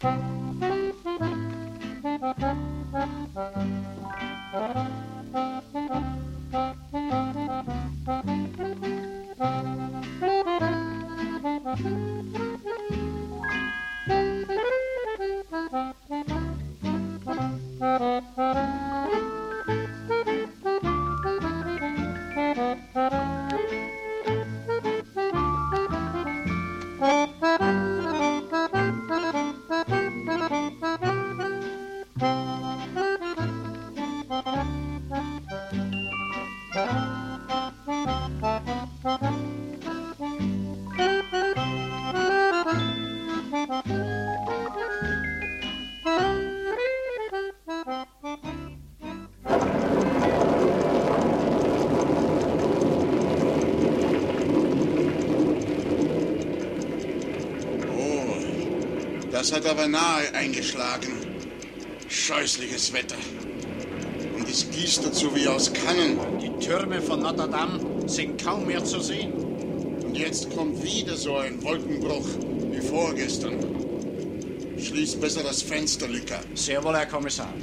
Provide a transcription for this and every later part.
Das hat aber nahe eingeschlagen. Scheußliches Wetter. Und es gießt dazu wie aus Kannen. Die Türme von Notre Dame sind kaum mehr zu sehen. Und jetzt kommt wieder so ein Wolkenbruch wie vorgestern. Schließ besser das Fenster, Lücker. Sehr wohl, Herr Kommissar.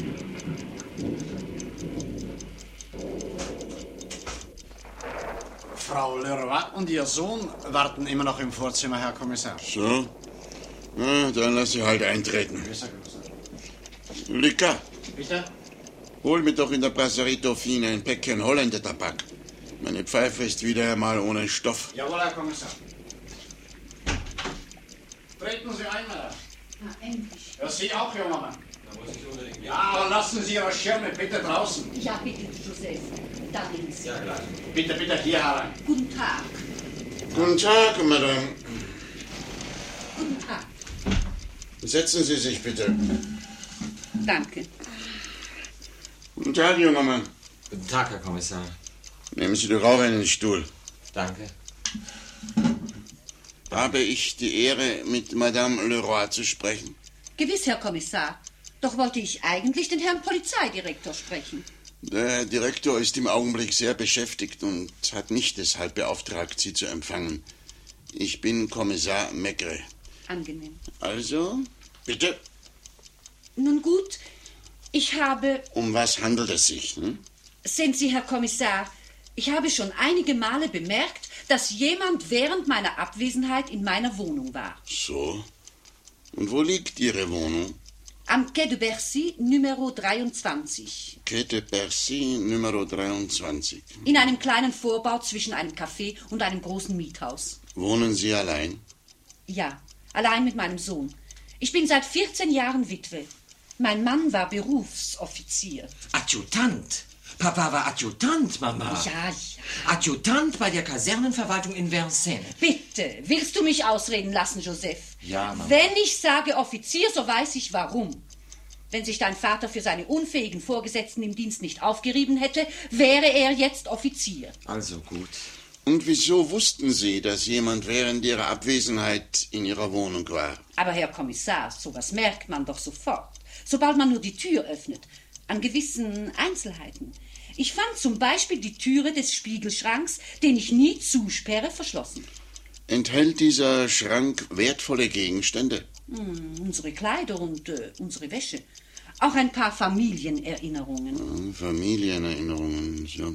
Frau Leroy und Ihr Sohn warten immer noch im Vorzimmer, Herr Kommissar. So? Na, dann lass sie halt eintreten. Lücker, Bitte? hol mir doch in der Brasserie Dauphine ein Päckchen Holländer-Tabak. Meine Pfeife ist wieder einmal ohne Stoff. Jawohl, Herr Kommissar. Treten Sie ein, Madame. Na, endlich. Ja, Sie auch, junger Mann. Da muss ich unbedingt. Ja, aber lassen Sie Ihre Schirme bitte draußen. Ja, bitte, Joseph. Da links. Ja, gleich. Bitte, bitte hier herein. Guten Tag. Guten Tag, Madame. Guten Tag. Setzen Sie sich bitte. Danke. Guten Tag, junger Mann. Guten Tag, Herr Kommissar. Nehmen Sie doch auch einen Stuhl. Danke. Habe ich die Ehre, mit Madame Leroy zu sprechen? Gewiss, Herr Kommissar. Doch wollte ich eigentlich den Herrn Polizeidirektor sprechen. Der Herr Direktor ist im Augenblick sehr beschäftigt und hat mich deshalb beauftragt, Sie zu empfangen. Ich bin Kommissar Maigret. Angenehm. Also, bitte. Nun gut, ich habe... Um was handelt es sich? Hm? Sehen Sie, Herr Kommissar, ich habe schon einige Male bemerkt, dass jemand während meiner Abwesenheit in meiner Wohnung war. So. Und wo liegt Ihre Wohnung? Am Quai de Bercy, Numero 23. Quai de Bercy, Numero 23. In einem kleinen Vorbau zwischen einem Café und einem großen Miethaus. Wohnen Sie allein? Ja, allein mit meinem Sohn. Ich bin seit 14 Jahren Witwe. Mein Mann war Berufsoffizier. Adjutant. Papa war Adjutant, Mama. Ja. Adjutant bei der Kasernenverwaltung in Vincennes. Bitte, willst du mich ausreden lassen, Joseph? Ja, Mama. Wenn ich sage Offizier, so weiß ich warum. Wenn sich dein Vater für seine unfähigen Vorgesetzten im Dienst nicht aufgerieben hätte, wäre er jetzt Offizier. Also gut. Und wieso wussten Sie, dass jemand während Ihrer Abwesenheit in Ihrer Wohnung war? Aber Herr Kommissar, sowas merkt man doch sofort. Sobald man nur die Tür öffnet. An gewissen Einzelheiten. Ich fand zum Beispiel die Türe des Spiegelschranks, den ich nie zusperre, verschlossen. Enthält dieser Schrank wertvolle Gegenstände? Unsere Kleider und unsere Wäsche. Auch ein paar Familienerinnerungen. Familienerinnerungen, so.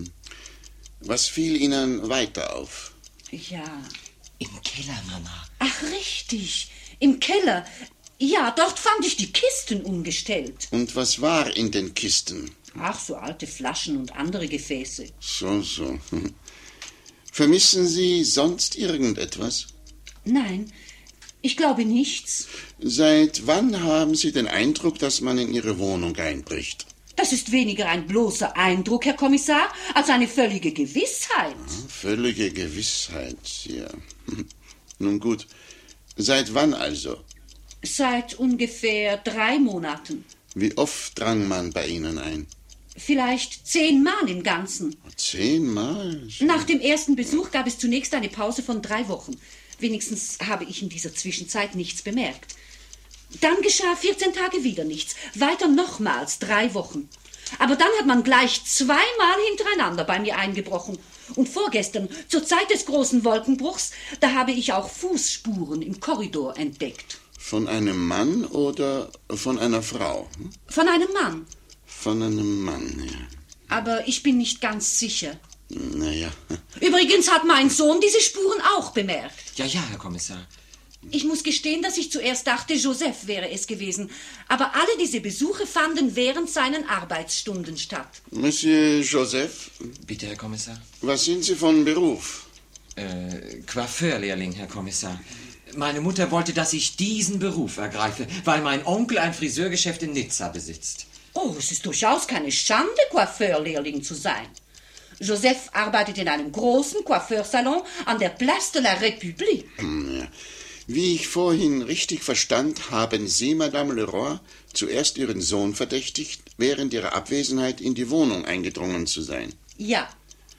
Was fiel Ihnen weiter auf? Ja. Im Keller, Mama. Ach, richtig. Im Keller. Ja, dort fand ich die Kisten umgestellt. Und was war in den Kisten? Ach, so alte Flaschen und andere Gefäße. So. Vermissen Sie sonst irgendetwas? Nein, ich glaube nichts. Seit wann haben Sie den Eindruck, dass man in Ihre Wohnung einbricht? Das ist weniger ein bloßer Eindruck, Herr Kommissar, als eine völlige Gewissheit. Völlige Gewissheit, ja. Nun gut. Seit wann also? Seit ungefähr 3 Monaten. Wie oft drang man bei Ihnen ein? Vielleicht 10 Mal im Ganzen. 10 Mal? Nach dem ersten Besuch gab es zunächst eine Pause von 3 Wochen. Wenigstens habe ich in dieser Zwischenzeit nichts bemerkt. Dann geschah 14 Tage wieder nichts. Weiter nochmals 3 Wochen. Aber dann hat man gleich 2 Mal hintereinander bei mir eingebrochen. Und vorgestern, zur Zeit des großen Wolkenbruchs, da habe ich auch Fußspuren im Korridor entdeckt. Von einem Mann oder von einer Frau? Von einem Mann. Von einem Mann, ja. Aber ich bin nicht ganz sicher. Naja. Übrigens hat mein Sohn diese Spuren auch bemerkt. Ja, Herr Kommissar. Ich muss gestehen, dass ich zuerst dachte, Joseph wäre es gewesen. Aber alle diese Besuche fanden während seinen Arbeitsstunden statt. Monsieur Joseph, Bitte, Herr Kommissar. was sind Sie von Beruf? Coiffeurlehrling, Herr Kommissar. Meine Mutter wollte, dass ich diesen Beruf ergreife, weil mein Onkel ein Friseurgeschäft in Nizza besitzt. Oh, es ist durchaus keine Schande, Coiffeurlehrling zu sein. Joseph arbeitet in einem großen Coiffeursalon an der Place de la République. Ja. Wie ich vorhin richtig verstand, haben Sie, Madame Leroy, zuerst Ihren Sohn verdächtigt, während Ihrer Abwesenheit in die Wohnung eingedrungen zu sein. Ja,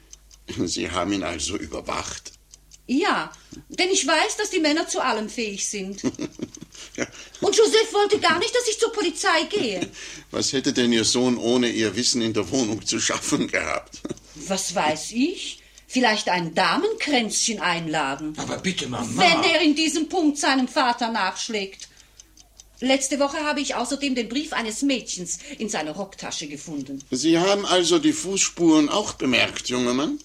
Sie haben ihn also überwacht. ja, denn ich weiß, dass die Männer zu allem fähig sind. Ja. Und Joseph wollte gar nicht, dass ich zur Polizei gehe. Was hätte denn Ihr Sohn ohne Ihr Wissen in der Wohnung zu schaffen gehabt? Was weiß ich? Vielleicht ein Damenkränzchen einladen. Aber bitte, Mama. Wenn er in diesem Punkt seinem Vater nachschlägt. Letzte Woche habe ich außerdem den Brief eines Mädchens in seiner Rocktasche gefunden. Sie haben also die Fußspuren auch bemerkt, junger Mann?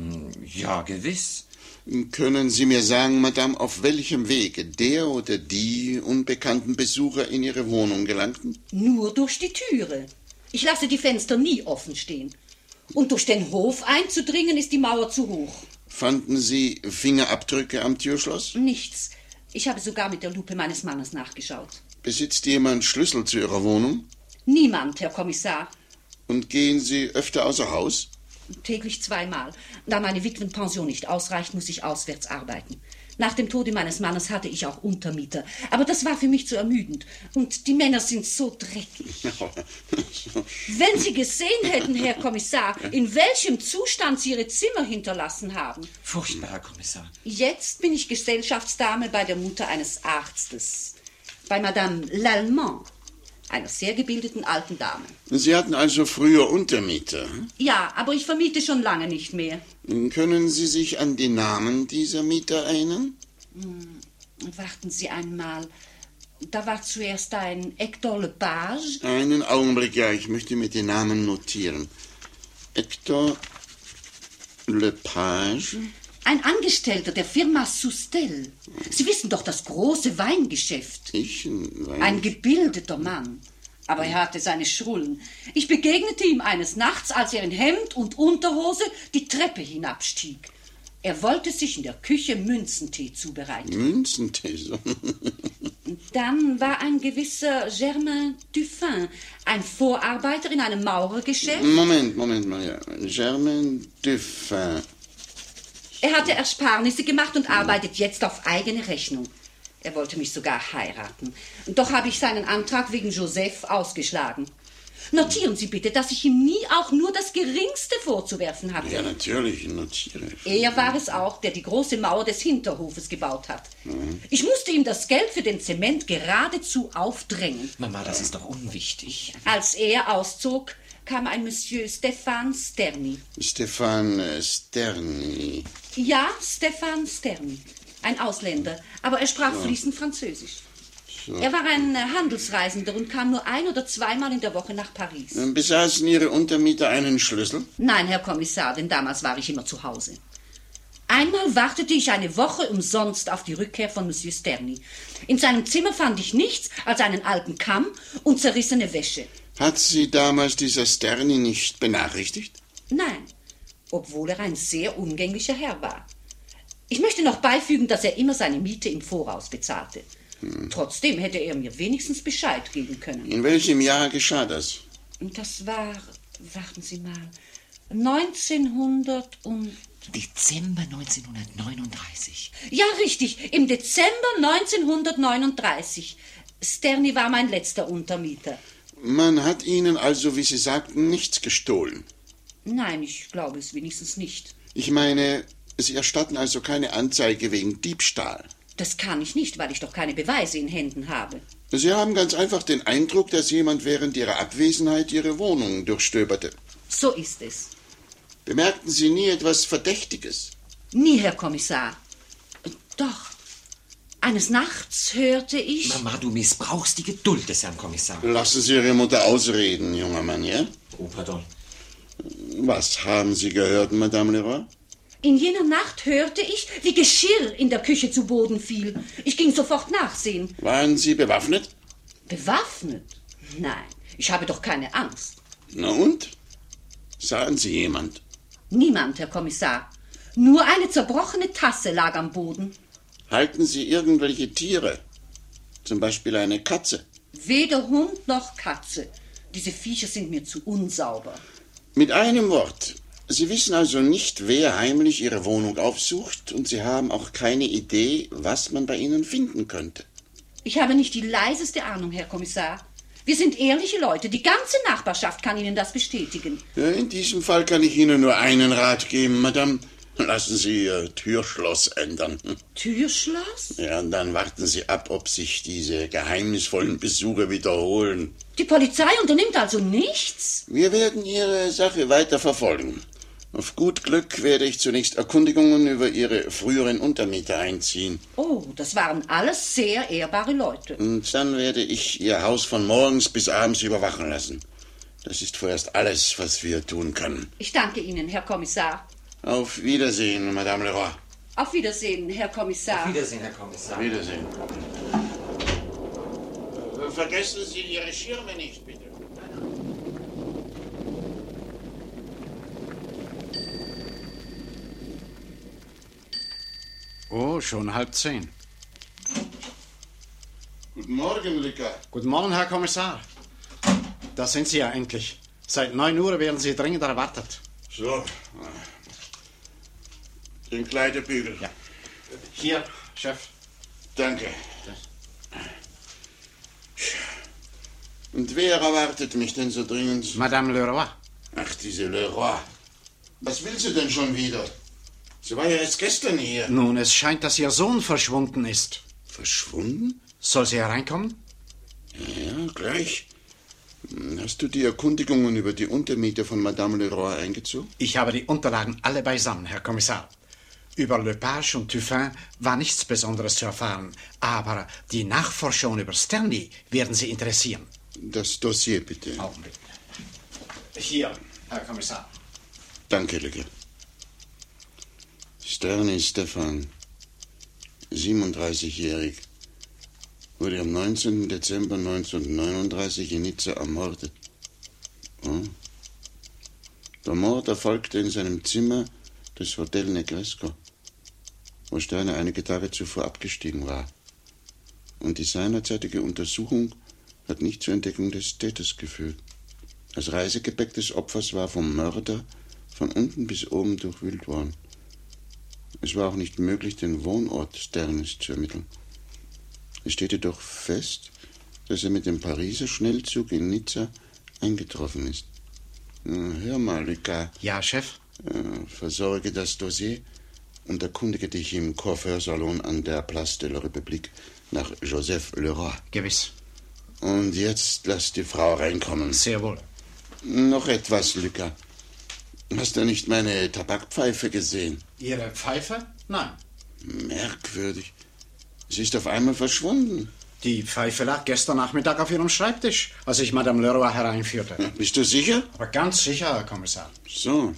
Ja, gewiss. Können Sie mir sagen, Madame, auf welchem Wege der oder die unbekannten Besucher in Ihre Wohnung gelangten? Nur durch die Türe. Ich lasse die Fenster nie offen stehen. Und durch den Hof einzudringen, ist die Mauer zu hoch. Fanden Sie Fingerabdrücke am Türschloss? Nichts. Ich habe sogar mit der Lupe meines Mannes nachgeschaut. Besitzt jemand Schlüssel zu Ihrer Wohnung? Niemand, Herr Kommissar. Und gehen Sie öfter außer Haus? Täglich 2-mal. Da meine Witwenpension nicht ausreicht, muss ich auswärts arbeiten. Nach dem Tode meines Mannes hatte ich auch Untermieter. Aber das war für mich zu ermüdend. Und die Männer sind so dreckig. Wenn Sie gesehen hätten, Herr Kommissar, in welchem Zustand Sie Ihre Zimmer hinterlassen haben. Furchtbar, Herr Kommissar. Jetzt bin ich Gesellschaftsdame bei der Mutter eines Arztes. Bei Madame Lallemand, einer sehr gebildeten alten Dame. Sie hatten also früher Untermieter. Ja, aber ich vermiete schon lange nicht mehr. Können Sie sich an die Namen dieser Mieter erinnern? Warten Sie einmal. Da war zuerst ein Hector Lepage. Einen Augenblick, ja, ich möchte mir die Namen notieren. Hector Lepage. Ein Angestellter der Firma Sustel. Sie wissen doch, das große Weingeschäft. Ein gebildeter Mann. Aber er hatte seine Schrullen. Ich begegnete ihm eines Nachts, als er in Hemd und Unterhose die Treppe hinabstieg. Er wollte sich in der Küche Münzentee zubereiten. Münzentee, so. Dann war ein gewisser Germain Dufin, ein Vorarbeiter in einem Maurergeschäft. Moment mal, ja. Germain Dufin. Er hatte Ersparnisse gemacht und arbeitet jetzt auf eigene Rechnung. Er wollte mich sogar heiraten. Doch habe ich seinen Antrag wegen Joseph ausgeschlagen. Notieren Sie bitte, dass ich ihm nie auch nur das Geringste vorzuwerfen hatte. Ja, natürlich, notiere. Er war es auch, der die große Mauer des Hinterhofes gebaut hat. Ich musste ihm das Geld für den Zement geradezu aufdrängen. Mama, das ist doch unwichtig. Als er auszog, kam ein Monsieur Stéphane Sterny. Stéphane Sterny. Ja, Stéphane Sterny. Ein Ausländer, aber er sprach fließend Französisch. So. Er war ein Handelsreisender und kam nur 1- oder 2-mal in der Woche nach Paris. Besaßen Ihre Untermieter einen Schlüssel? Nein, Herr Kommissar, denn damals war ich immer zu Hause. Einmal wartete ich eine Woche umsonst auf die Rückkehr von Monsieur Sterny. In seinem Zimmer fand ich nichts als einen alten Kamm und zerrissene Wäsche. Hat Sie damals dieser Sterny nicht benachrichtigt? Nein, obwohl er ein sehr umgänglicher Herr war. Ich möchte noch beifügen, dass er immer seine Miete im Voraus bezahlte. Trotzdem hätte er mir wenigstens Bescheid geben können. In welchem Jahr geschah das? Das war, warten Sie mal, 1900 und... Dezember 1939. Ja, richtig, im Dezember 1939. Sterny war mein letzter Untermieter. Man hat Ihnen also, wie Sie sagten, nichts gestohlen. Nein, ich glaube es wenigstens nicht. Ich meine, Sie erstatten also keine Anzeige wegen Diebstahl. Das kann ich nicht, weil ich doch keine Beweise in Händen habe. Sie haben ganz einfach den Eindruck, dass jemand während Ihrer Abwesenheit Ihre Wohnung durchstöberte. So ist es. Bemerkten Sie nie etwas Verdächtiges? Nie, Herr Kommissar. Doch. Eines Nachts hörte ich... Mama, du missbrauchst die Geduld des Herrn Kommissars. Lassen Sie Ihre Mutter ausreden, junger Mann, ja? Oh, pardon. Was haben Sie gehört, Madame Leroy? In jener Nacht hörte ich, wie Geschirr in der Küche zu Boden fiel. Ich ging sofort nachsehen. Waren Sie bewaffnet? Bewaffnet? Nein, ich habe doch keine Angst. Na und? Sahen Sie jemand? Niemand, Herr Kommissar. Nur eine zerbrochene Tasse lag am Boden. Halten Sie irgendwelche Tiere? Zum Beispiel eine Katze? Weder Hund noch Katze. Diese Viecher sind mir zu unsauber. Mit einem Wort. Sie wissen also nicht, wer heimlich Ihre Wohnung aufsucht, und Sie haben auch keine Idee, was man bei Ihnen finden könnte. Ich habe nicht die leiseste Ahnung, Herr Kommissar. Wir sind ehrliche Leute. Die ganze Nachbarschaft kann Ihnen das bestätigen. Ja, in diesem Fall kann ich Ihnen nur einen Rat geben, Madame. Lassen Sie Ihr Türschloss ändern. Türschloss? Ja, und dann warten Sie ab, ob sich diese geheimnisvollen Besuche wiederholen. Die Polizei unternimmt also nichts? Wir werden Ihre Sache weiter verfolgen. Auf gut Glück werde ich zunächst Erkundigungen über Ihre früheren Untermieter einziehen. Oh, das waren alles sehr ehrbare Leute. Und dann werde ich Ihr Haus von morgens bis abends überwachen lassen. Das ist vorerst alles, was wir tun können. Ich danke Ihnen, Herr Kommissar. Auf Wiedersehen, Madame Leroy. Auf Wiedersehen, Herr Kommissar. Auf Wiedersehen, Herr Kommissar. Wiedersehen. Vergessen Sie Ihre Schirme nicht, bitte. Oh, schon 9:30. Guten Morgen, Luca. Guten Morgen, Herr Kommissar. Da sind Sie ja endlich. Seit 9 Uhr werden Sie dringend erwartet. So. Den Kleiderbügel. Ja. Hier, Chef. Danke. Und wer erwartet mich denn so dringend? Madame Leroy. Ach, diese Leroy. Was will sie denn schon wieder? Sie war ja erst gestern hier. Nun, es scheint, dass Ihr Sohn verschwunden ist. Verschwunden? Soll sie hereinkommen? Ja, gleich. Hast du die Erkundigungen über die Untermieter von Madame Leroy eingezogen? Ich habe die Unterlagen alle beisammen, Herr Kommissar. Über Lepage und Tuffin war nichts Besonderes zu erfahren, aber die Nachforschungen über Sterni werden Sie interessieren. Das Dossier, bitte. Augenblick. Hier, Herr Kommissar. Danke, Lücke. Sterni Stefan, 37-jährig, wurde am 19. Dezember 1939 in Nizza ermordet. Oh. Der Mord erfolgte in seinem Zimmer des Hotel Negresco, wo Sterne einige Tage zuvor abgestiegen war. Und die seinerzeitige Untersuchung hat nicht zur Entdeckung des Täters geführt. Das Reisegepäck des Opfers war vom Mörder von unten bis oben durchwühlt worden. Es war auch nicht möglich, den Wohnort Sternes zu ermitteln. Es steht jedoch fest, dass er mit dem Pariser Schnellzug in Nizza eingetroffen ist. Hör mal, Lucas. Ja, Chef? Versorge das Dossier und erkundige dich im Coiffeursalon an der Place de la République nach Joseph Leroy. Gewiss. Und jetzt lass die Frau reinkommen. Sehr wohl. Noch etwas, Lucas. Hast du nicht meine Tabakpfeife gesehen? Ihre Pfeife? Nein. Merkwürdig. Sie ist auf einmal verschwunden. Die Pfeife lag gestern Nachmittag auf Ihrem Schreibtisch, als ich Madame Leroy hereinführte. Bist du sicher? Aber ganz sicher, Herr Kommissar. So.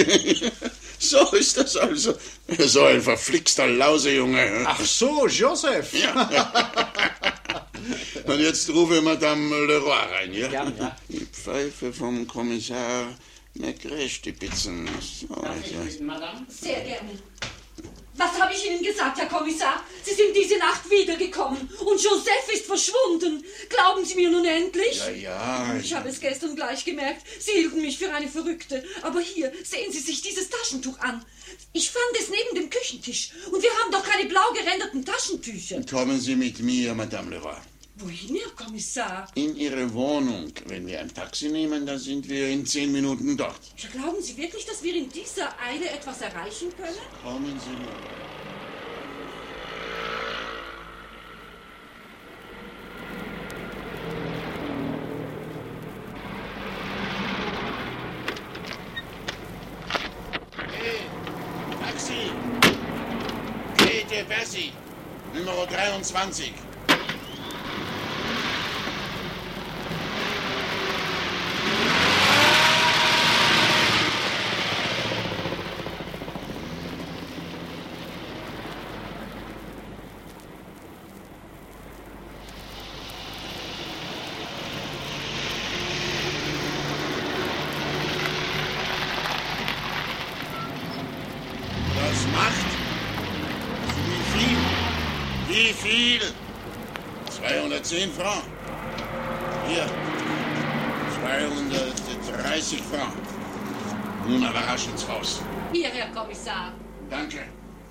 So ist das also. So ein verflixter Lausejunge. Ach so, Joseph. Ja. Und jetzt rufe Madame Leroy rein, ja? Ja. Die Pfeife vom Kommissar Negre-Stipitzen. So, Madame? Sehr gerne. Was habe ich Ihnen gesagt, Herr Kommissar? Sie sind diese Nacht wiedergekommen und Joseph ist verschwunden. Glauben Sie mir nun endlich? Ja. Ich habe es gestern gleich gemerkt. Sie hielten mich für eine Verrückte. Aber hier, sehen Sie sich dieses Taschentuch an. Ich fand es neben dem Küchentisch. Und wir haben doch keine blau geränderten Taschentücher. Kommen Sie mit mir, Madame Leroy. Wohin, Herr Kommissar? In Ihre Wohnung. Wenn wir ein Taxi nehmen, dann sind wir in 10 Minuten dort. Ja, glauben Sie wirklich, dass wir in dieser Eile etwas erreichen können? Kommen Sie mit. Hey, Taxi! Grete Bessi! Nummer 23. Das macht... Wie viel? 210 Francs. Hier. 230 Francs. Nun aber rasch ins Haus. Hier, Herr Kommissar. Danke.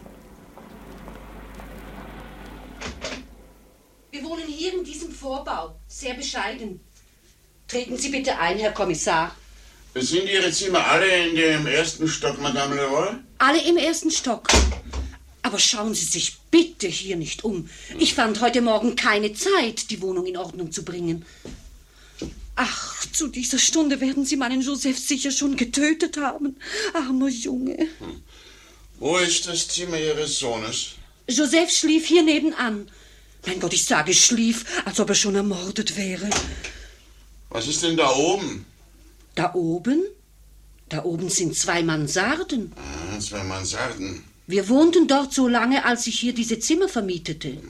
Wir wohnen hier in diesem Vorbau. Sehr bescheiden. Treten Sie bitte ein, Herr Kommissar. Sind Ihre Zimmer alle in dem ersten Stock, Madame Leroy? Alle im ersten Stock. Aber schauen Sie sich bitte hier nicht um. Ich fand heute Morgen keine Zeit, die Wohnung in Ordnung zu bringen. Ach, zu dieser Stunde werden Sie meinen Joseph sicher schon getötet haben. Armer Junge. Wo ist das Zimmer Ihres Sohnes? Joseph schlief hier nebenan. Mein Gott, ich sage schlief, als ob er schon ermordet wäre. Was ist denn da oben? Da oben? Da oben sind 2 Mansarden. Ah, 2 Mansarden. Wir wohnten dort so lange, als ich hier diese Zimmer vermietete.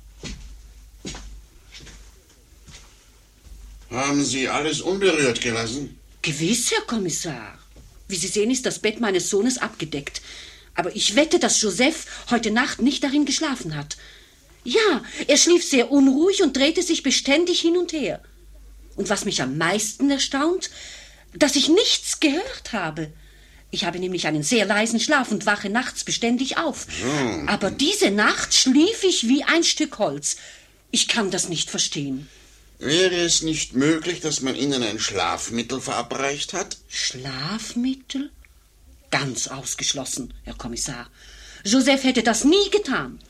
Haben Sie alles unberührt gelassen? Gewiss, Herr Kommissar. Wie Sie sehen, ist das Bett meines Sohnes abgedeckt. Aber ich wette, dass Joseph heute Nacht nicht darin geschlafen hat. Ja, er schlief sehr unruhig und drehte sich beständig hin und her. Und was mich am meisten erstaunt, dass ich nichts gehört habe. Ich habe nämlich einen sehr leisen Schlaf und wache nachts beständig auf. Aber diese Nacht schlief ich wie ein Stück Holz. Ich kann das nicht verstehen. Wäre es nicht möglich, dass man Ihnen ein Schlafmittel verabreicht hat? Schlafmittel? Ganz ausgeschlossen, Herr Kommissar. Joseph hätte das nie getan.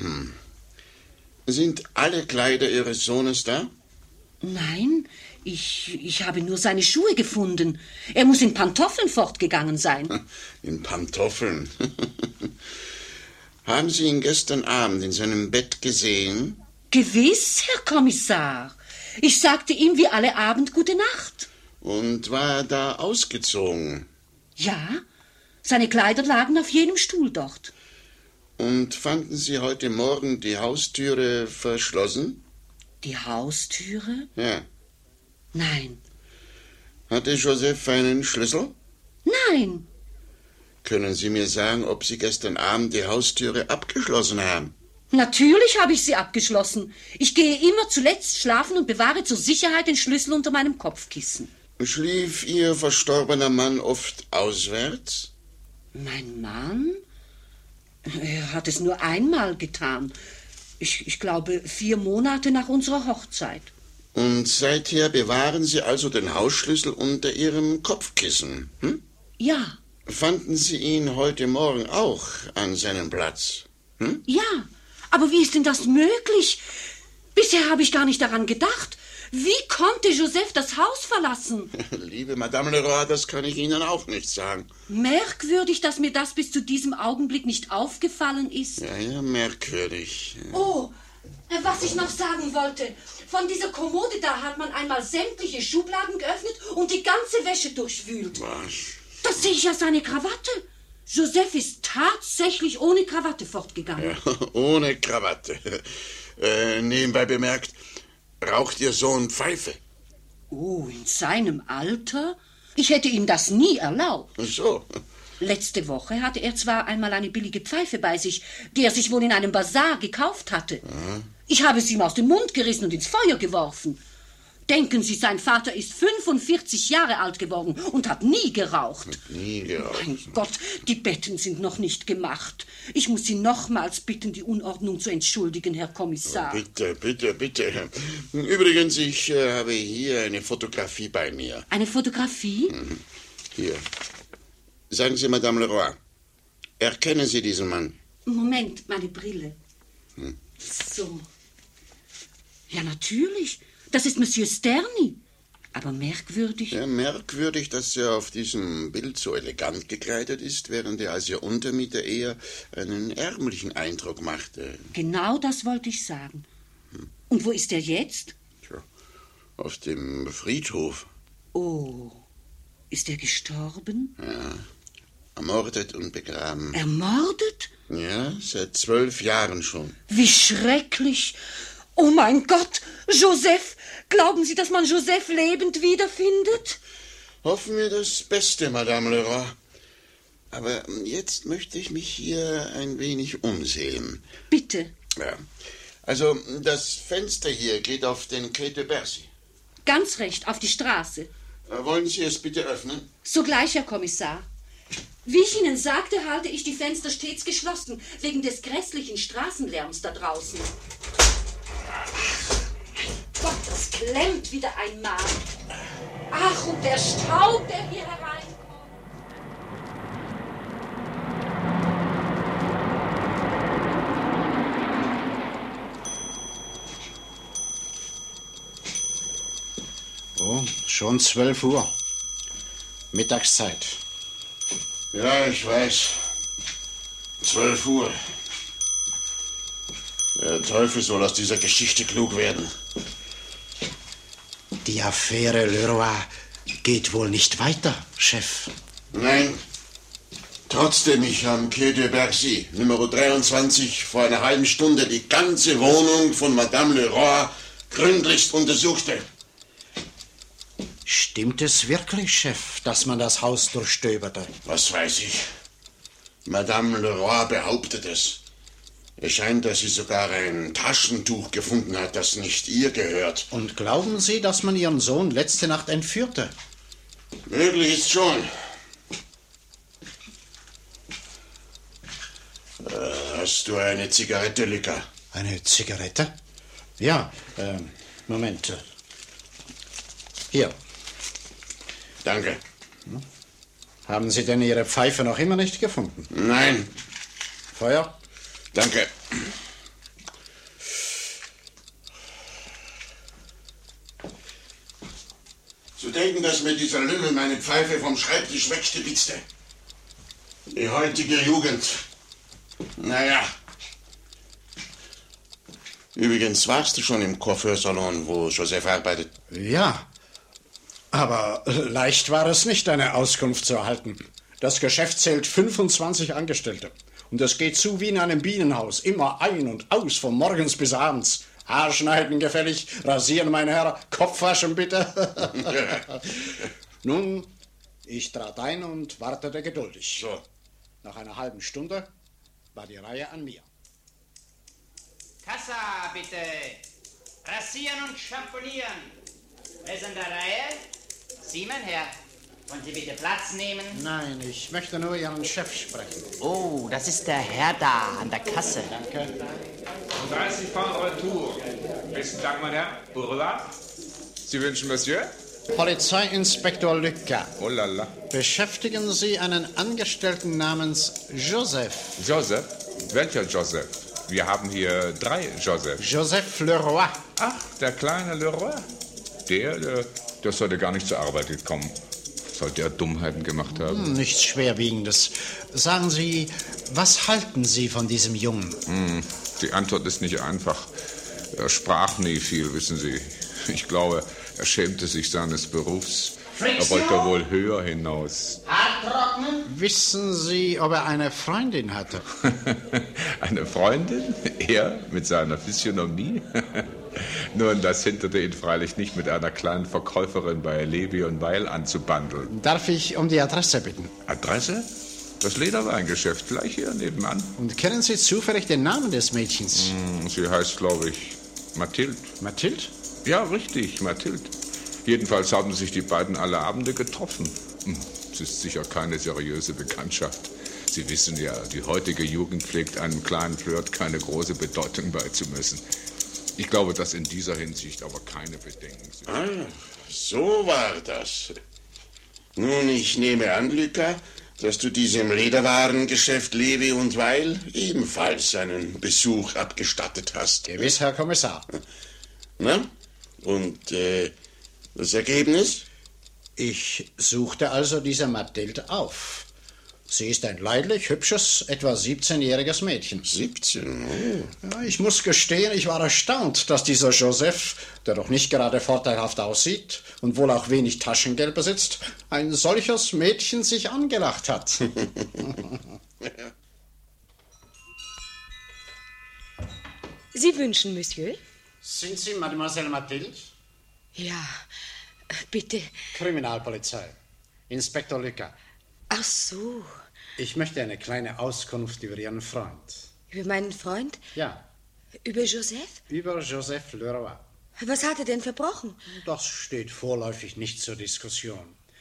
Sind alle Kleider Ihres Sohnes da? Nein, ich habe nur seine Schuhe gefunden. Er muss in Pantoffeln fortgegangen sein. In Pantoffeln? Haben Sie ihn gestern Abend in seinem Bett gesehen? Gewiss, Herr Kommissar. Ich sagte ihm wie alle Abend gute Nacht. Und war er da ausgezogen? Ja, seine Kleider lagen auf jedem Stuhl dort. Und fanden Sie heute Morgen die Haustüre verschlossen? Die Haustüre? Ja. Nein. Hatte Joseph einen Schlüssel? Nein. Können Sie mir sagen, ob Sie gestern Abend die Haustüre abgeschlossen haben? Natürlich habe ich sie abgeschlossen. Ich gehe immer zuletzt schlafen und bewahre zur Sicherheit den Schlüssel unter meinem Kopfkissen. Schlief Ihr verstorbener Mann oft auswärts? Mein Mann? Er hat es nur einmal getan. Ich glaube, 4 Monate nach unserer Hochzeit. Und seither bewahren Sie also den Hausschlüssel unter Ihrem Kopfkissen, hm? Ja. Fanden Sie ihn heute Morgen auch an seinem Platz? Hm? Ja, aber wie ist denn das möglich? Bisher habe ich gar nicht daran gedacht. Wie konnte Joseph das Haus verlassen? Liebe Madame Leroy, das kann ich Ihnen auch nicht sagen. Merkwürdig, dass mir das bis zu diesem Augenblick nicht aufgefallen ist. Ja, merkwürdig. Oh, was ich noch sagen wollte. Von dieser Kommode da hat man einmal sämtliche Schubladen geöffnet und die ganze Wäsche durchwühlt. Was? Da sehe ich ja seine Krawatte. Joseph ist tatsächlich ohne Krawatte fortgegangen. Ja, ohne Krawatte. Nebenbei bemerkt, raucht Ihr Sohn Pfeife? Oh, in seinem Alter? Ich hätte ihm das nie erlaubt. Ach so. Letzte Woche hatte er zwar einmal eine billige Pfeife bei sich, die er sich wohl in einem Bazar gekauft hatte. Ich habe es ihm aus dem Mund gerissen und ins Feuer geworfen. Denken Sie, sein Vater ist 45 Jahre alt geworden und hat nie geraucht. Nie geraucht. Mein Gott, die Betten sind noch nicht gemacht. Ich muss Sie nochmals bitten, die Unordnung zu entschuldigen, Herr Kommissar. Bitte, bitte, bitte. Übrigens, ich habe hier eine Fotografie bei mir. Eine Fotografie? Hier. Sagen Sie, Madame Leroy, erkennen Sie diesen Mann? Moment, meine Brille. So. Ja, natürlich. Das ist Monsieur Sterni. Aber merkwürdig. Ja, merkwürdig, dass er auf diesem Bild so elegant gekleidet ist, während er als ihr Untermieter eher einen ärmlichen Eindruck machte. Genau das wollte ich sagen. Und wo ist er jetzt? Tja, auf dem Friedhof. Oh, ist er gestorben? Ja, ermordet und begraben. Ermordet? Ja, seit 12 Jahren schon. Wie schrecklich! Oh mein Gott, Joseph! Glauben Sie, dass man Joseph lebend wiederfindet? Hoffen wir das Beste, Madame Leroy. Aber jetzt möchte ich mich hier ein wenig umsehen. Bitte. Ja. Also, das Fenster hier geht auf den Quai de Bercy. Ganz recht, auf die Straße. Wollen Sie es bitte öffnen? Sogleich, Herr Kommissar. Wie ich Ihnen sagte, halte ich die Fenster stets geschlossen, wegen des grässlichen Straßenlärms da draußen. Gott, das klemmt wieder einmal. Ach, und der Staub, der hier hereinkommt. Oh, schon 12 Uhr. Mittagszeit. Ja, ich weiß. 12 Uhr. Der Teufel soll aus dieser Geschichte klug werden. Die Affäre Leroy geht wohl nicht weiter, Chef. Nein. Trotzdem ich am Quai de Bercy, Nummer 23, vor einer halben Stunde die ganze Wohnung von Madame Leroy gründlichst untersuchte. Stimmt es wirklich, Chef, dass man das Haus durchstöberte? Was weiß ich. Madame Leroy behauptet es. Es scheint, dass sie sogar ein Taschentuch gefunden hat, das nicht ihr gehört. Und glauben Sie, dass man Ihren Sohn letzte Nacht entführte? Möglich ist schon. Hast du eine Zigarette, Lika? Eine Zigarette? Ja, Moment. Hier. Danke. Haben Sie denn Ihre Pfeife noch immer nicht gefunden? Nein. Feuer? Danke. Zu denken, dass mir dieser Lümmel meine Pfeife vom Schreibtisch wegstibitzte. Die heutige Jugend. Naja. Übrigens, warst du schon im Coiffeursalon, wo Joseph arbeitet? Ja. Aber leicht war es nicht, eine Auskunft zu erhalten. Das Geschäft zählt 25 Angestellte. Und es geht zu wie in einem Bienenhaus. Immer ein und aus, von morgens bis abends. Haarschneiden gefällig, rasieren, mein Herr, Kopf waschen bitte. Nun, ich trat ein und wartete geduldig. So. Nach einer halben Stunde war die Reihe an mir. Kassa, bitte. Rasieren und schamponieren. Wer ist in der Reihe? Sie, mein Herr. Wollen Sie bitte Platz nehmen? Nein, ich möchte nur Ihren Chef sprechen. Oh, das ist der Herr da, an der Kasse. Danke. 30 Francs Retour. Besten Dank, mein Herr. Au revoir. Sie wünschen Monsieur? Polizeiinspektor Lucas. Oh la la. Beschäftigen Sie einen Angestellten namens Joseph. Joseph? Welcher Joseph? Wir haben hier 3 Joseph. Joseph Leroy. Ach, der kleine Leroy. Der sollte gar nicht zur Arbeit gekommen. Sollte er Dummheiten gemacht haben? Nichts Schwerwiegendes. Sagen Sie, was halten Sie von diesem Jungen? Die Antwort ist nicht einfach. Er sprach nie viel, wissen Sie. Ich glaube, er schämte sich seines Berufs. Er wollte wohl höher hinaus. Haartrocknen? Wissen Sie, ob er eine Freundin hatte? Eine Freundin? Er mit seiner Physiognomie? Nun, das hinderte ihn freilich nicht, mit einer kleinen Verkäuferin bei Levy und Weil anzubandeln. Darf ich um die Adresse bitten? Adresse? Das Lederweingeschäft, gleich hier nebenan. Und kennen Sie zufällig den Namen des Mädchens? Sie heißt, glaube ich, Mathilde. Mathilde? Ja, richtig, Mathilde. Jedenfalls haben sich die beiden alle Abende getroffen. Es ist sicher keine seriöse Bekanntschaft. Sie wissen ja, die heutige Jugend pflegt einem kleinen Flirt keine große Bedeutung beizumessen. Ich glaube, dass in dieser Hinsicht aber keine Bedenken sind. Ah, so war das. Nun, ich nehme an, Lucas, dass du diesem Lederwarengeschäft Levy und Weil ebenfalls einen Besuch abgestattet hast. Gewiss, Herr Kommissar. Na? Und Das Ergebnis? Ich suchte also diese Mathilde auf. Sie ist ein leidlich, hübsches, etwa 17-jähriges Mädchen. 17, oh. Ja, ich muss gestehen, ich war erstaunt, dass dieser Joseph, der doch nicht gerade vorteilhaft aussieht und wohl auch wenig Taschengeld besitzt, ein solches Mädchen sich angelacht hat. Sie wünschen, Monsieur? Sind Sie Mademoiselle Mathilde? Ja, bitte. Kriminalpolizei. Inspektor Lucas. Ach so. Ich möchte eine kleine Auskunft über Ihren Freund. Über meinen Freund? Ja, Über Joseph? über Joseph Leroy. Was hat er denn verbrochen? Das steht vorläufig nicht zur Diskussion.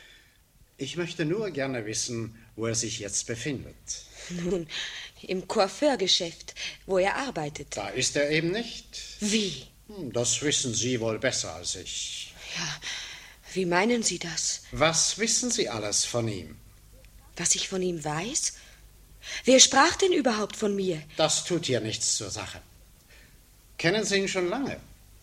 Ich möchte nur gerne wissen, wo er sich jetzt befindet. Nun, im Coiffeurgeschäft, wo er arbeitet. Da ist er eben nicht. Wie? Das wissen Sie wohl besser als ich. Ja, wie meinen Sie das? Was wissen Sie alles von ihm? Was ich von ihm weiß? Wer sprach denn überhaupt von mir? Das tut hier nichts zur Sache. Kennen Sie ihn schon lange?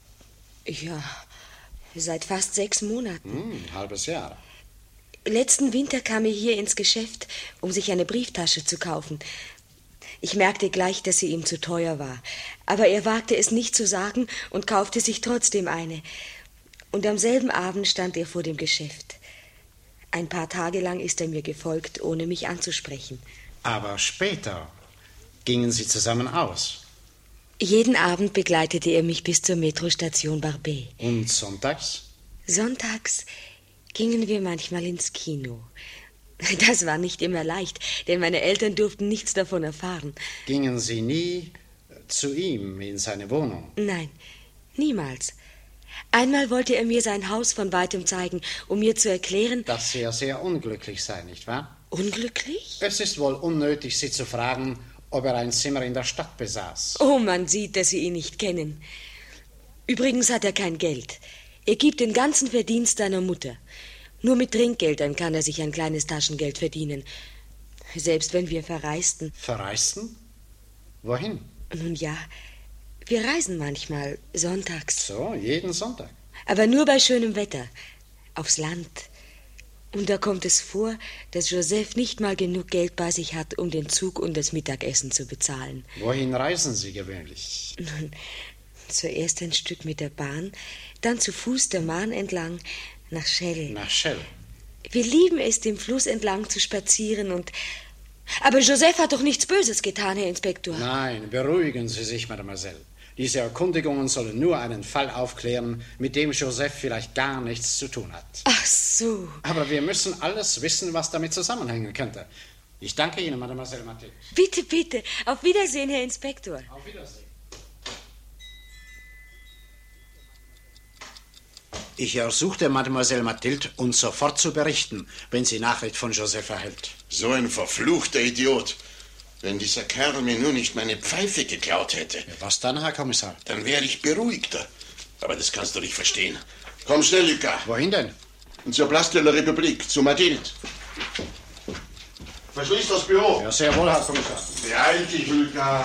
Ja, seit fast 6 Monaten. Ein halbes Jahr. Letzten Winter kam er hier ins Geschäft, um sich eine Brieftasche zu kaufen. Ich merkte gleich, dass sie ihm zu teuer war. Aber er wagte es nicht zu sagen und kaufte sich trotzdem eine. Und am selben Abend stand er vor dem Geschäft. Ein paar Tage lang ist er mir gefolgt, ohne mich anzusprechen. Aber später gingen Sie zusammen aus. Jeden Abend begleitete er mich bis zur Metrostation Barbet. Und sonntags? Sonntags gingen wir manchmal ins Kino. Das war nicht immer leicht, denn meine Eltern durften nichts davon erfahren. Gingen Sie nie zu ihm in seine Wohnung? Nein, niemals. Einmal wollte er mir sein Haus von weitem zeigen, um mir zu erklären... Dass er sehr unglücklich sei, nicht wahr? Unglücklich? Es ist wohl unnötig, Sie zu fragen, ob er ein Zimmer in der Stadt besaß. Oh, man sieht, dass Sie ihn nicht kennen. Übrigens hat er kein Geld. Er gibt den ganzen Verdienst seiner Mutter. Nur mit Trinkgeldern kann er sich ein kleines Taschengeld verdienen. Selbst wenn wir verreisten. Verreisten? Wohin? Nun ja, wir reisen manchmal, sonntags. So, jeden Sonntag. Aber nur bei schönem Wetter. Aufs Land. Und da kommt es vor, dass Joseph nicht mal genug Geld bei sich hat, um den Zug und das Mittagessen zu bezahlen. Wohin reisen Sie gewöhnlich? Nun, zuerst ein Stück mit der Bahn, dann zu Fuß der Marne entlang nach Chelles. Nach Chelles. Wir lieben es, dem Fluss entlang zu spazieren und... Aber Joseph hat doch nichts Böses getan, Herr Inspektor. Nein, beruhigen Sie sich, Mademoiselle. Diese Erkundigungen sollen nur einen Fall aufklären, mit dem Joseph vielleicht gar nichts zu tun hat. Ach so. Aber wir müssen alles wissen, was damit zusammenhängen könnte. Ich danke Ihnen, Mademoiselle Mathilde. Bitte, bitte. Auf Wiedersehen, Herr Inspektor. Auf Wiedersehen. Ich ersuchte Mademoiselle Mathilde, uns sofort zu berichten, wenn sie Nachricht von Joseph erhält. So ein verfluchter Idiot. Wenn dieser Kerl mir nur nicht meine Pfeife geklaut hätte. Ja, was dann, Herr Kommissar? Dann wäre ich beruhigter. Aber das kannst du nicht verstehen. Komm schnell, Lucas. Wohin denn? Und zur Place de la République, zu Mathilde. Verschließ das Büro. Ja, sehr wohl, Herr Kommissar. Beeil dich, Lucas.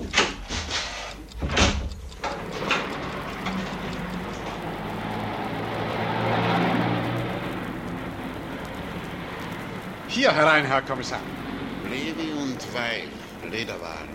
Hier herein, Herr Kommissar. Levi und Weil, Lederwaren.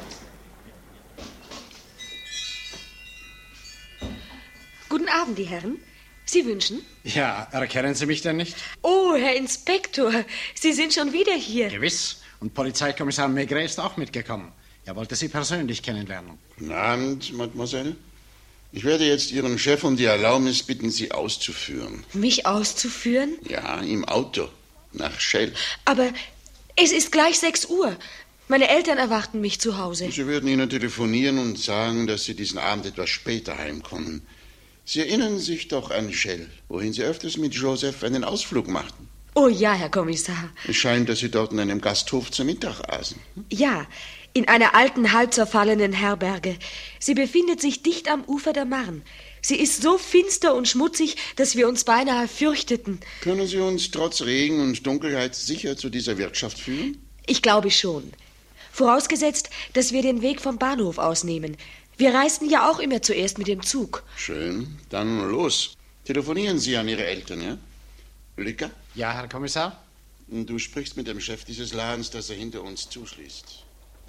Guten Abend, die Herren. Sie wünschen? Ja, erkennen Sie mich denn nicht? Oh, Herr Inspektor, Sie sind schon wieder hier. Gewiss. Und Polizeikommissar Maigret ist auch mitgekommen. Er wollte Sie persönlich kennenlernen. Guten Abend, Mademoiselle. Ich werde jetzt Ihren Chef um die Erlaubnis bitten, Sie auszuführen. Mich auszuführen? Ja, im Auto. Nach Chelles. Aber es ist gleich 6 Uhr. Meine Eltern erwarten mich zu Hause. Sie würden Ihnen telefonieren und sagen, dass Sie diesen Abend etwas später heimkommen. Sie erinnern sich doch an Chelles, wohin Sie öfters mit Joseph einen Ausflug machten. Oh ja, Herr Kommissar. Es scheint, dass Sie dort in einem Gasthof zu Mittag aßen. Ja, in einer alten, halb zerfallenen Herberge. Sie befindet sich dicht am Ufer der Marne. Sie ist so finster und schmutzig, dass wir uns beinahe fürchteten. Können Sie uns trotz Regen und Dunkelheit sicher zu dieser Wirtschaft führen? Ich glaube schon. Vorausgesetzt, dass wir den Weg vom Bahnhof aus nehmen. Wir reisten ja auch immer zuerst mit dem Zug. Schön, dann los. Telefonieren Sie an Ihre Eltern, ja? Luca? Ja, Herr Kommissar? Du sprichst mit dem Chef dieses Ladens, dass er hinter uns zuschließt.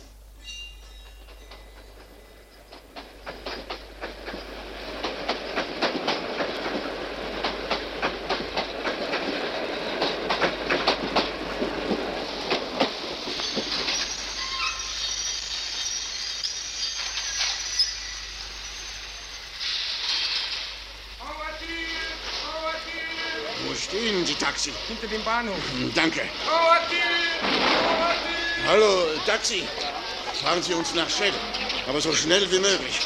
Wo stehen die Taxi? Hinter dem Bahnhof. Danke. Hallo, Taxi. Fahren Sie uns nach Schell, aber so schnell wie möglich.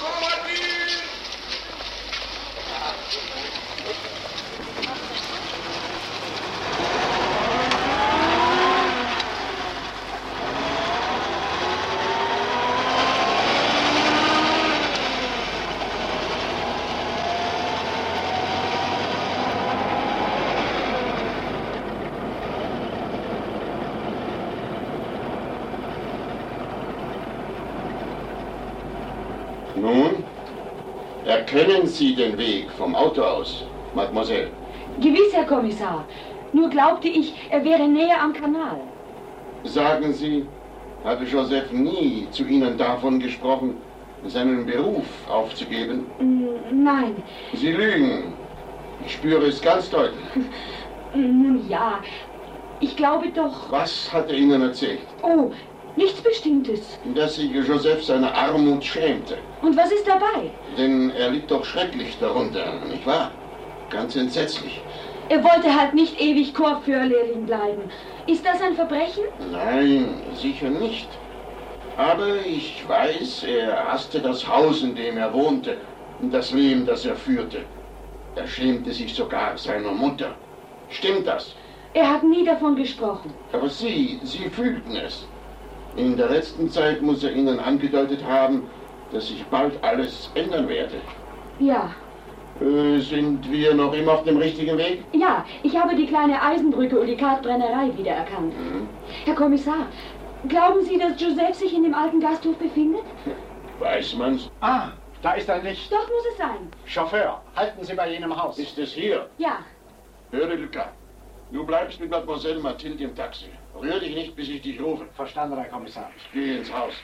Nun, erkennen Sie den Weg vom Auto aus, Mademoiselle? Gewiss, Herr Kommissar. Nur glaubte ich, er wäre näher am Kanal. Sagen Sie, hatte Joseph nie zu Ihnen davon gesprochen, seinen Beruf aufzugeben? Nein. Sie lügen. Ich spüre es ganz deutlich. Nun ja, ich glaube doch... Was hat er Ihnen erzählt? Oh, nichts Bestimmtes. Dass sich Joseph seiner Armut schämte. Und was ist dabei? Denn er litt doch schrecklich darunter, nicht wahr? Ganz entsetzlich. Er wollte halt nicht ewig Chorführerlehrling bleiben. Ist das ein Verbrechen? Nein, sicher nicht. Aber ich weiß, er hasste das Haus, in dem er wohnte, und das Leben, das er führte. Er schämte sich sogar seiner Mutter. Stimmt das? Er hat nie davon gesprochen. Aber Sie fühlten es. In der letzten Zeit muss er Ihnen angedeutet haben, dass sich bald alles ändern werde. Ja. Sind wir noch immer auf dem richtigen Weg? Ja, ich habe die kleine Eisenbrücke und die Kartbrennerei wiedererkannt. Herr Kommissar, glauben Sie, dass Joseph sich in dem alten Gasthof befindet? Weiß man's? Ah, da ist ein Licht. Doch, muss es sein. Chauffeur, halten Sie bei jenem Haus. Ist es hier? Ja. Höre, Luca. Du bleibst mit Mademoiselle Mathilde im Taxi. Rühr dich nicht, bis ich dich rufe. Verstanden, Herr Kommissar. Ich gehe ins Haus.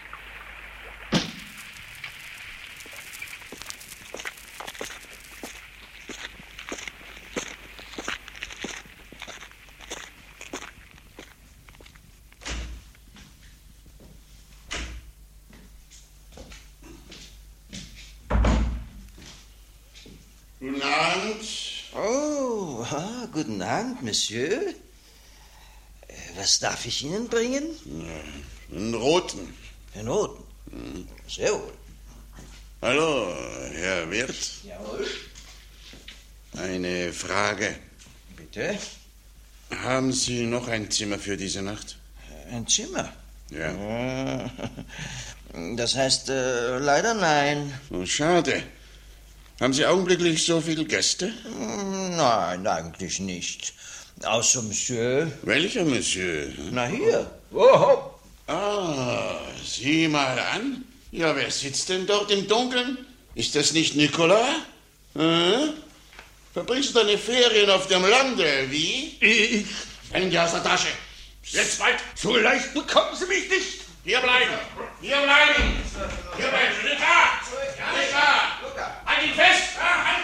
Guten Abend. Oh, guten Abend, Monsieur. Was darf ich Ihnen bringen? Einen roten. Den roten? Sehr wohl. Hallo, Herr Wirt. Jawohl. Eine Frage. Bitte? Haben Sie noch ein Zimmer für diese Nacht? Ein Zimmer? Ja. Das heißt, leider nein. Oh, schade. Haben Sie augenblicklich so viele Gäste? Nein, eigentlich nicht. Außer Monsieur. Welcher Monsieur? Na, hier. Oh. Ah, sieh mal an. Ja, wer sitzt denn dort im Dunkeln? Ist das nicht Nicolas? Verbringst du deine Ferien auf dem Lande, wie? Ich? Hände aus der Tasche. Jetzt weit. So leicht bekommen Sie mich nicht. Hier bleiben. Hier bleiben. Hier bleiben. Luca! Luca! Halt ihn fest! Halt!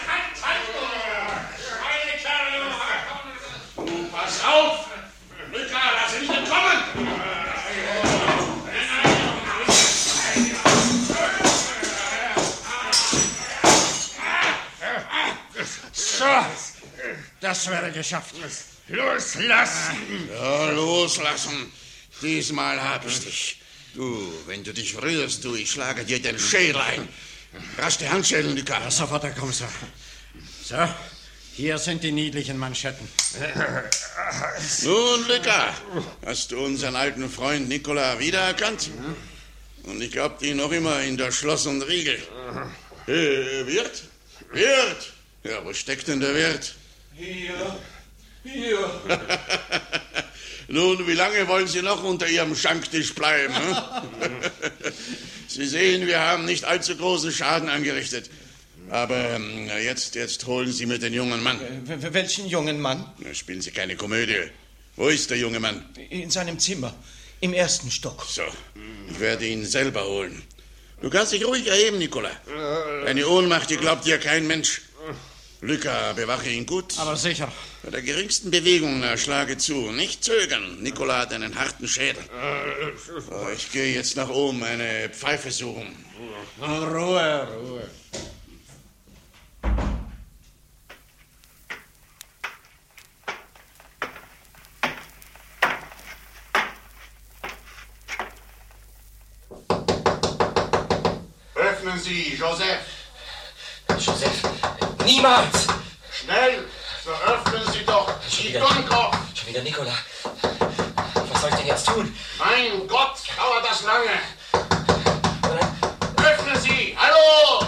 Pass auf! Luca, lass ihn nicht entkommen! So, das wäre geschafft. Loslassen! Ja, loslassen. Diesmal hab ich dich. Du, wenn du dich rührst, ich schlage dir den Schädel ein. Rasch die Handschellen, Luca. Ja, sofort, Herr Kommissar. So, hier sind die niedlichen Manschetten. Nun, Luca, hast du unseren alten Freund Nicolas wiedererkannt? Und ich glaub dich noch immer in der Schloss und Riegel. Wirt? Wirt? Ja, wo steckt denn der Wirt? Hier. Nun, wie lange wollen Sie noch unter Ihrem Schanktisch bleiben? Sie sehen, wir haben nicht allzu großen Schaden angerichtet. Aber jetzt holen Sie mir den jungen Mann. Welchen jungen Mann? Spielen Sie keine Komödie. Wo ist der junge Mann? In seinem Zimmer, im 1. Stock. So, ich werde ihn selber holen. Du kannst dich ruhig erheben, Nicola. Deine Ohnmacht, die glaubt dir kein Mensch. Luca, bewache ihn gut. Aber sicher. Bei der geringsten Bewegung schlage zu. Nicht zögern. Nicola hat einen harten Schädel. So, ich gehe jetzt nach oben eine Pfeife suchen. Ruhe. Öffnen Sie, Joseph. Joseph, niemals! Schnell, so öffnen Sie doch. Die Dummkopf. Schon wieder Nicola. Was soll ich denn jetzt tun? Mein Gott, dauert das lange. Öffnen Sie, hallo!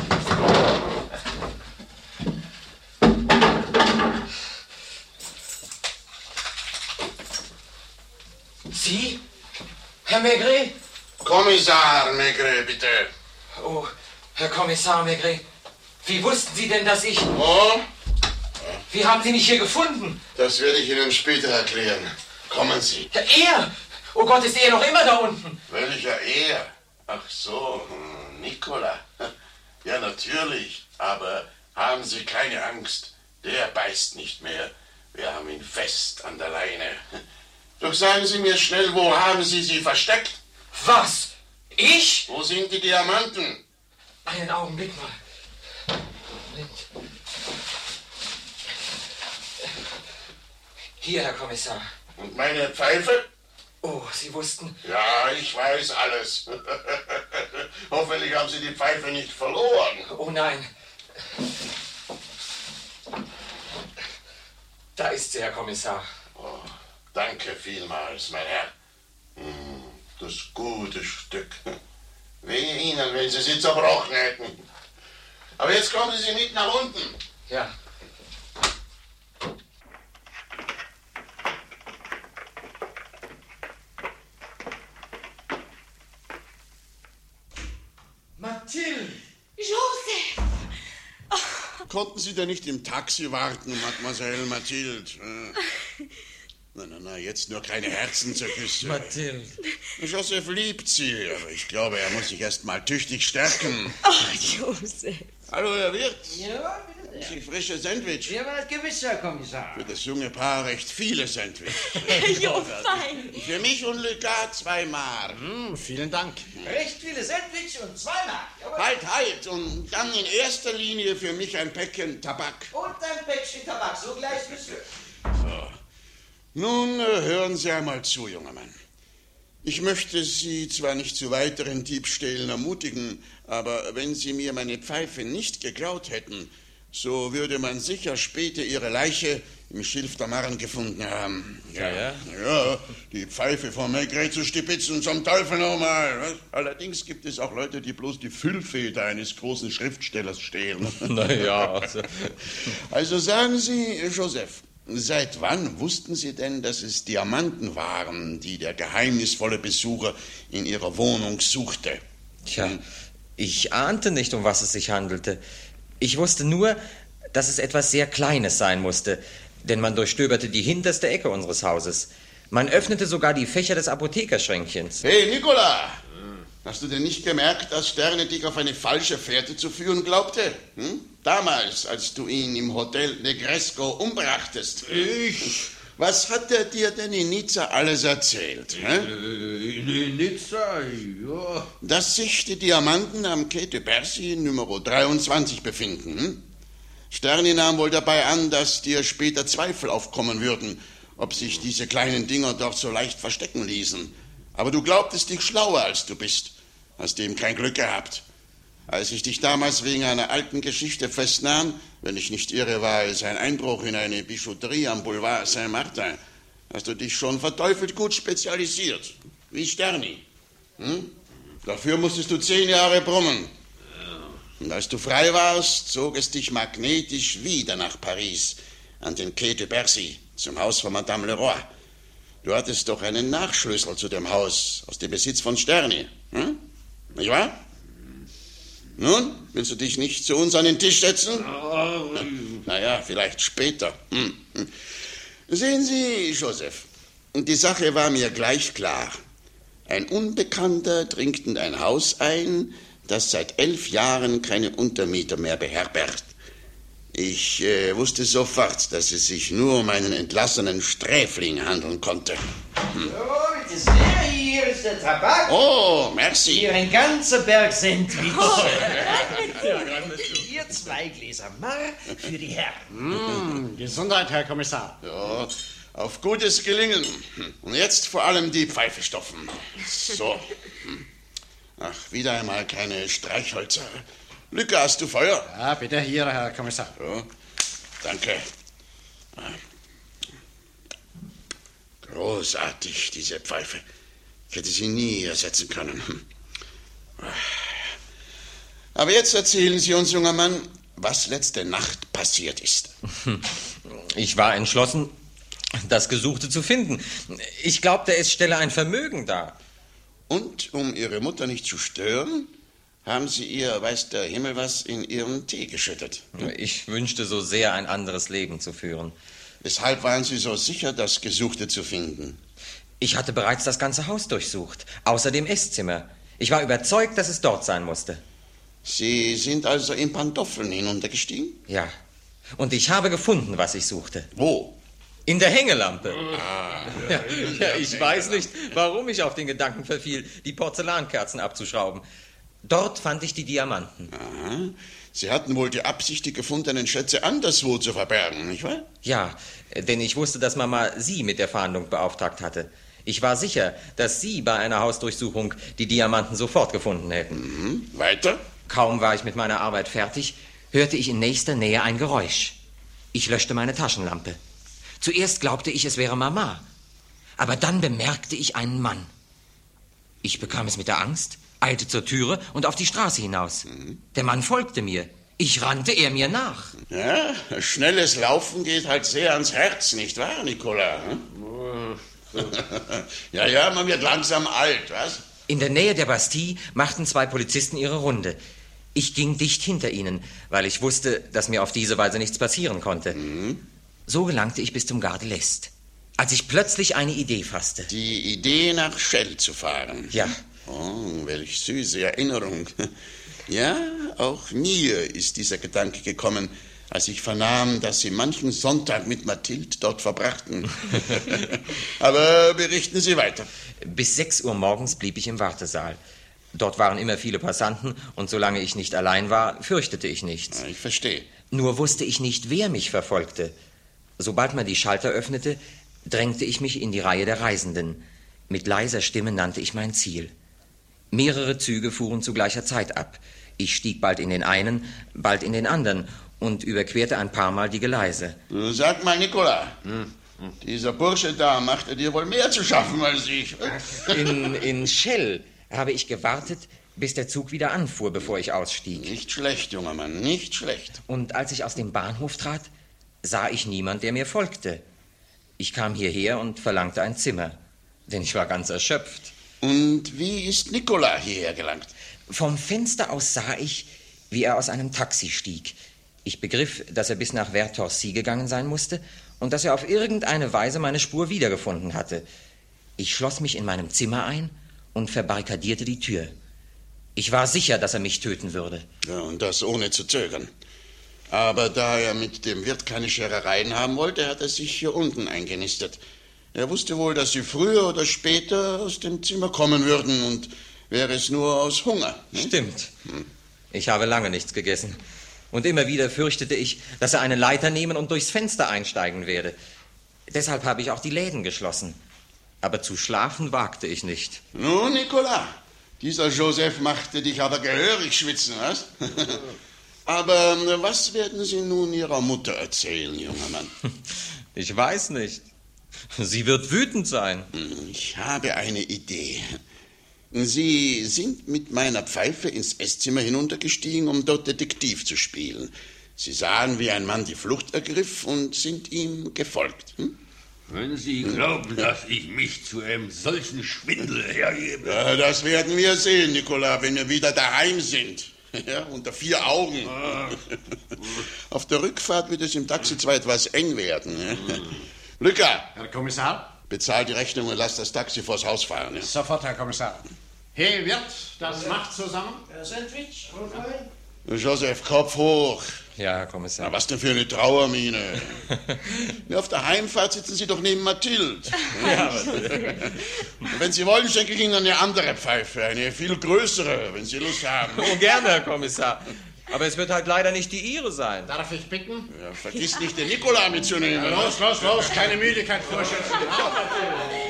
Sie? Herr Maigret? Kommissar Maigret, bitte. Oh, Herr Kommissar Maigret, wie wussten Sie denn, dass ich... Oh? Wie haben Sie mich hier gefunden? Das werde ich Ihnen später erklären. Kommen Sie. Ja, er! Oh Gott, ist er noch immer da unten? Welcher er? Ach so, Nicola. Ja, natürlich. Aber haben Sie keine Angst. Der beißt nicht mehr. Wir haben ihn fest an der Leine. Doch sagen Sie mir schnell, wo haben Sie sie versteckt? Was? Ich? Wo sind die Diamanten? Einen Augenblick mal. Moment. Hier, Herr Kommissar. Und meine Pfeife? Oh, Sie wussten... Ja, ich weiß alles. Hoffentlich haben Sie die Pfeife nicht verloren. Oh nein. Da ist sie, Herr Kommissar. Oh, danke vielmals, mein Herr. Das gute Stück. Wehe Ihnen, wenn Sie sie zerbrochen hätten. Aber jetzt kommen Sie mit nach unten. Ja. Mathilde! Joseph! Konnten Sie denn nicht im Taxi warten, Mademoiselle Mathilde? Na, jetzt nur keine Herzenzerküsse. Mathilde. Joseph liebt Sie, aber ich glaube, er muss sich erst mal tüchtig stärken. Ach, Joseph. Hallo, Herr Wirt. Ja, bitte sehr. Sie frische Sandwich. Ja, aber gewiss, Herr Kommissar. Für das junge Paar recht viele Sandwich. Jo, fein. Für mich und Luca 2 Mark. Vielen Dank. Recht viele Sandwich und 2 Mark. Jawohl. Halt. Und dann in erster Linie für mich ein Päckchen Tabak. Und ein Päckchen Tabak, so gleich, Monsieur. So. Nun hören Sie einmal zu, junger Mann. Ich möchte Sie zwar nicht zu weiteren Diebstählen ermutigen, aber wenn Sie mir meine Pfeife nicht geklaut hätten, so würde man sicher später Ihre Leiche im Schilf der Marren gefunden haben. Ja, die Pfeife von Maigret zu stipitzen, zum Teufel nochmal. Allerdings gibt es auch Leute, die bloß die Füllfeder eines großen Schriftstellers stehlen. Naja. Also sagen Sie, Joseph, seit wann wussten Sie denn, dass es Diamanten waren, die der geheimnisvolle Besucher in Ihrer Wohnung suchte? Tja, ich ahnte nicht, um was es sich handelte. Ich wusste nur, dass es etwas sehr Kleines sein musste, denn man durchstöberte die hinterste Ecke unseres Hauses. Man öffnete sogar die Fächer des Apothekerschränkchens. Hey, Nicola! Hast du denn nicht gemerkt, dass Sterne dich auf eine falsche Fährte zu führen glaubte? Damals, als du ihn im Hotel Negresco umbrachtest. Ich? Was hat er dir denn in Nizza alles erzählt? In Nizza, ja. Dass sich die Diamanten am Quai de Bercy Nummer 23 befinden. Sterni nahm wohl dabei an, dass dir später Zweifel aufkommen würden, ob sich diese kleinen Dinger dort so leicht verstecken ließen. Aber du glaubtest dich schlauer, als du bist. Hast eben kein Glück gehabt. Als ich dich damals wegen einer alten Geschichte festnahm, wenn ich nicht irre, war es ein Einbruch in eine Bijouterie am Boulevard Saint-Martin, hast du dich schon verteufelt gut spezialisiert. Wie Sterni. Dafür musstest du 10 Jahre brummen. Und als du frei warst, zog es dich magnetisch wieder nach Paris, an den Quai de Bercy, zum Haus von Madame Leroy. Du hattest doch einen Nachschlüssel zu dem Haus, aus dem Besitz von Sterni. Nicht wahr? Nun, willst du dich nicht zu uns an den Tisch setzen? Naja, vielleicht später. Sehen Sie, Joseph, die Sache war mir gleich klar. Ein Unbekannter dringt in ein Haus ein, das seit 11 Jahren keine Untermieter mehr beherbergt. Ich wusste sofort, dass es sich nur um einen entlassenen Sträfling handeln konnte. So, bitte sehr, hier ist der Tabak. Oh, merci. Hier ein ganzer Berg Sandwich. Hier 2 Gläser Marr für die Herren. Gesundheit, Herr Kommissar. Ja, auf gutes Gelingen. Und jetzt vor allem die Pfeife stopfen. So. Ach, wieder einmal keine Streichhölzer. Lücke, hast du Feuer? Ja, bitte hier, Herr Kommissar. Ja, danke. Großartig, diese Pfeife. Ich hätte sie nie ersetzen können. Aber jetzt erzählen Sie uns, junger Mann, was letzte Nacht passiert ist. Ich war entschlossen, das Gesuchte zu finden. Ich glaubte, es stelle ein Vermögen dar. Und, um Ihre Mutter nicht zu stören, haben Sie ihr, weiß der Himmel was, in Ihren Tee geschüttet. Ich wünschte so sehr, ein anderes Leben zu führen. Weshalb waren Sie so sicher, das Gesuchte zu finden? Ich hatte bereits das ganze Haus durchsucht, außer dem Esszimmer. Ich war überzeugt, dass es dort sein musste. Sie sind also in Pantoffeln hinuntergestiegen? Ja. Und ich habe gefunden, was ich suchte. Wo? In der Hängelampe. Ja, ich weiß nicht, warum ich auf den Gedanken verfiel, die Porzellankerzen abzuschrauben. Dort fand ich die Diamanten. Aha. Sie hatten wohl die Absicht, die gefundenen Schätze anderswo zu verbergen, nicht wahr? Ja, denn ich wusste, dass Mama Sie mit der Fahndung beauftragt hatte. Ich war sicher, dass Sie bei einer Hausdurchsuchung die Diamanten sofort gefunden hätten. Weiter? Kaum war ich mit meiner Arbeit fertig, hörte ich in nächster Nähe ein Geräusch. Ich löschte meine Taschenlampe. Zuerst glaubte ich, es wäre Mama. Aber dann bemerkte ich einen Mann. Ich bekam es mit der Angst, eilte zur Türe und auf die Straße hinaus. Der Mann folgte mir. Ich rannte, er mir nach. Ja, schnelles Laufen geht halt sehr ans Herz, nicht wahr, Nicola? Ja, man wird langsam alt, was? In der Nähe der Bastille machten 2 Polizisten ihre Runde. Ich ging dicht hinter ihnen, weil ich wusste, dass mir auf diese Weise nichts passieren konnte. So gelangte ich bis zum Gare de l'Est, als ich plötzlich eine Idee fasste. Die Idee, nach Schell zu fahren? Ja. Oh, welch süße Erinnerung. Ja, auch mir ist dieser Gedanke gekommen, als ich vernahm, dass Sie manchen Sonntag mit Mathilde dort verbrachten. Aber berichten Sie weiter. Bis 6 Uhr morgens blieb ich im Wartesaal. Dort waren immer viele Passanten, und solange ich nicht allein war, fürchtete ich nichts. Ich verstehe. Nur wusste ich nicht, wer mich verfolgte. Sobald man die Schalter öffnete, drängte ich mich in die Reihe der Reisenden. Mit leiser Stimme nannte ich mein Ziel. Mehrere Züge fuhren zu gleicher Zeit ab. Ich stieg bald in den einen, bald in den anderen und überquerte ein paar Mal die Gleise. Sag mal, Nicola, dieser Bursche da machte dir wohl mehr zu schaffen als ich. In Schell habe ich gewartet, bis der Zug wieder anfuhr, bevor ich ausstieg. Nicht schlecht, junger Mann, nicht schlecht. Und als ich aus dem Bahnhof trat, sah ich niemand, der mir folgte. Ich kam hierher und verlangte ein Zimmer, denn ich war ganz erschöpft. Und wie ist Nicola hierher gelangt? Vom Fenster aus sah ich, wie er aus einem Taxi stieg. Ich begriff, dass er bis nach Vertorcy gegangen sein musste und dass er auf irgendeine Weise meine Spur wiedergefunden hatte. Ich schloss mich in meinem Zimmer ein und verbarrikadierte die Tür. Ich war sicher, dass er mich töten würde. Ja, und das ohne zu zögern. Aber da er mit dem Wirt keine Scherereien haben wollte, hat er sich hier unten eingenistet. Er wusste wohl, dass Sie früher oder später aus dem Zimmer kommen würden, und wäre es nur aus Hunger. Nicht? Stimmt. Ich habe lange nichts gegessen. Und immer wieder fürchtete ich, dass er eine Leiter nehmen und durchs Fenster einsteigen werde. Deshalb habe ich auch die Läden geschlossen. Aber zu schlafen wagte ich nicht. Nun, Nicolas, dieser Joseph machte dich aber gehörig schwitzen, was? Aber was werden Sie nun Ihrer Mutter erzählen, junger Mann? Ich weiß nicht. Sie wird wütend sein. Ich habe eine Idee. Sie sind mit meiner Pfeife ins Esszimmer hinuntergestiegen, um dort Detektiv zu spielen. Sie sahen, wie ein Mann die Flucht ergriff und sind ihm gefolgt. Wenn Sie glauben, dass ich mich zu einem solchen Schwindel hergebe. Ja, das werden wir sehen, Nicolas, wenn wir wieder daheim sind. Ja, unter 4 Augen. Auf der Rückfahrt wird es im Taxi zwar etwas eng werden. Lücker! Herr Kommissar? Bezahl die Rechnung und lass das Taxi vors Haus fahren. Ja? Sofort, Herr Kommissar. Hey, Wirt, das macht zusammen. Sandwich? Joseph, Kopf hoch. Ja, Herr Kommissar. Na, was denn für eine Trauermiene? Ja, auf der Heimfahrt sitzen Sie doch neben Mathilde. Ja, und wenn Sie wollen, schenke ich Ihnen eine andere Pfeife, eine viel größere, wenn Sie Lust haben. Oh, gerne, Herr Kommissar. Aber es wird halt leider nicht die Ihre sein. Darf ich bitten? Ja, vergiss nicht, den Nikola mitzunehmen. Ja, los, keine Müdigkeit vorschätzen.